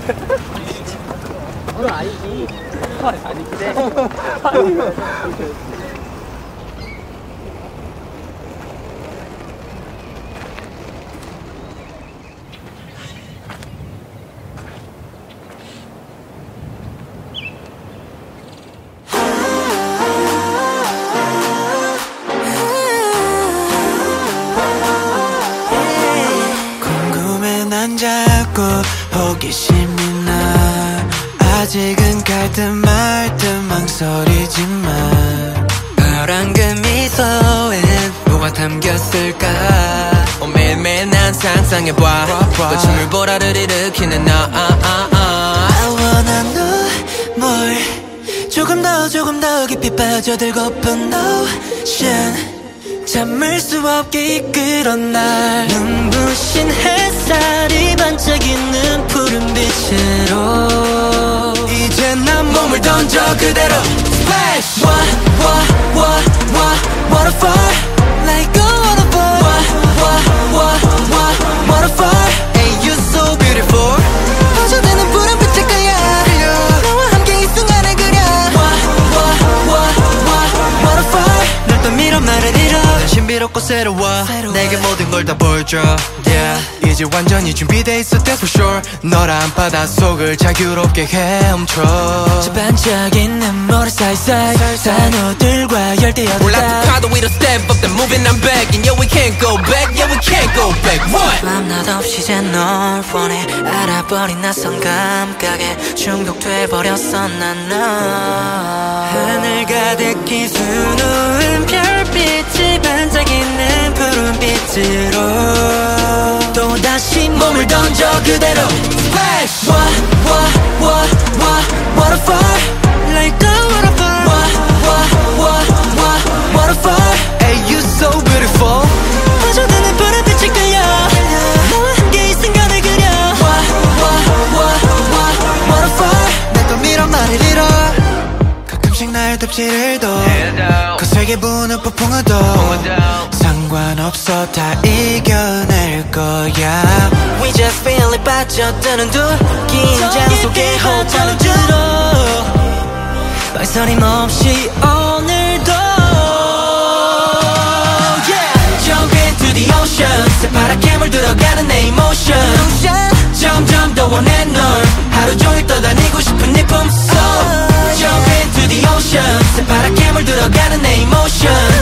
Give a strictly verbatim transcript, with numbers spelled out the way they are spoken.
그건 아니지. 아니지. 궁금해 난 자꾸 호기심이 나 아직은 갈 듯 말 듯 망설이지만 파란 그 미소엔 뭐가 담겼을까 어, 매일매일 난 상상해봐 거침을 보라를 일으키는 나 아, 아, 아. I wanna know more 조금 더 조금 더 깊이 빠져들고픈 ocean 잠을 수 없게 이끌어 날 눈부신 햇살이 반짝이는 푸른 빛으로 이제 난 몸을 던져 그대로 Splash! Wa, wa, wa, wa, waterfall Like a waterfall Wa, wa, wa, wa, waterfall Hey, you so beautiful 빠져드는 푸른 빛의 거야 너와 함께 이 순간을 그려 Wa, wa, wa, wa, waterfall 널 떠밀어 말을 잃어 신비롭고 새로워 내게 모든 걸 다 보여줘 yeah. 이제 완전히 준비돼 있어 that's for sure 너란 바닷속을 자유롭게 헤엄쳐 저 반짝이는 모래 사이사이 산호들과 열대어들 올라타 파도 위로 step up then moving I'm back and yeah we can't go back yeah we can't go back what 맘 없이 이제 널 원해 알아버린 낯선 감각에 중독돼버렸어 난 너 하늘 가득히 수놓은 별빛이 반짝이는 푸른 빛으로 또다시 몸을 던져 그대로 Splash! Wa, wa, wa, wa, waterfall Like a waterfall Wa, wa, wa, wa, waterfall Hey, you so beautiful 빠져드는 푸른 빛일 거야 너와 함께 이 순간을 그려 Wa, wa, wa, wa, waterfall 내 또 밀어 말을 잃어 가끔씩 날 덮치를 도 거세게 부는 폭풍우도 상관없어 다 이겨낼 거야 We just feel it 빠져드는 두 긴장 속에 호흡하는 주로 말소림 없이 오늘도 yeah. Jump into the ocean 새파랗게 물들어가는 내 emotion 점점 더 원해 널 하루 종일 떠다니고 싶은 네 품속 Jump into the ocean 새파랗게 물들어가는 내 emotion